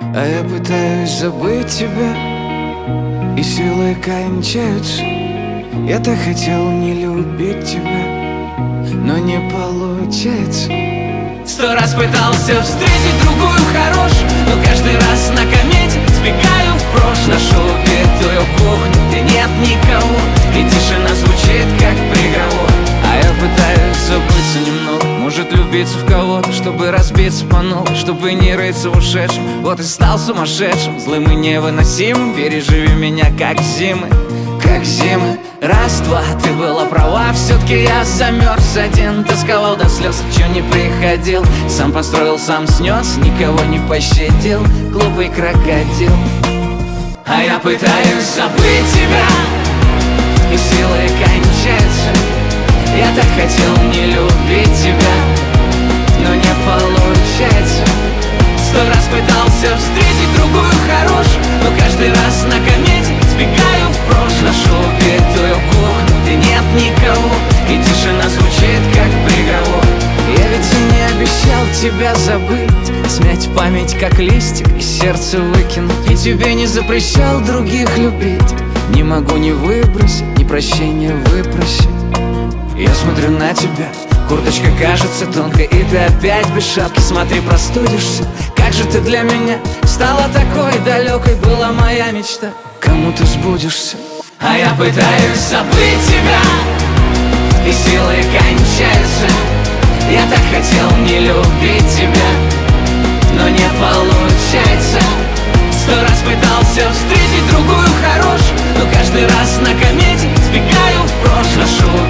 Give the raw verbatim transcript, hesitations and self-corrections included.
А я пытаюсь забыть тебя, и силы кончаются. Я так хотел не любить тебя, но не получается. Сто раз пытался встретить другую хорошую, но каждый раз на комете сбегаю в прошлое. Нашел убитую кухню, где нет никого, и тишина звучит как приговор. А я пытаюсь забыться немного, может влюбиться в кого-то, чтобы разбиться по новой, чтобы не рыться в ушедшем. Вот и стал сумасшедшим, злым и невыносимым. Переживи меня как зимы, как зимы. Раз-два, ты была права, все-таки я замерз один. Тосковал до слез, чё не приходил. Сам построил, сам снес, никого не пощадил. Глупый крокодил. А я пытаюсь забыть тебя, и силы кончаются. Я так хотел не любить тебя, но не получается. Сто раз пытался встретить другую хорошую, но каждый раз на комете сбегаю в прошлое. Нашел убитую кухню, где нет никого, и тишина звучит как приговор. Я ведь и не обещал тебя забыть, смять память как листик и сердце выкинуть. И тебе не запрещал других любить, не могу ни выбросить, ни прощения выпросить. Я смотрю на тебя, курточка кажется тонкой, и ты опять без шапки, смотри, простудишься. Как же ты для меня стала такой далекой, была моя мечта, кому ты сбудешься. А я пытаюсь забыть тебя, и силы кончаются. Я так хотел не любить тебя, но не получается. Сто раз пытался встретить другую хорошую, но каждый раз на комете сбегаю в прошлое. Нашел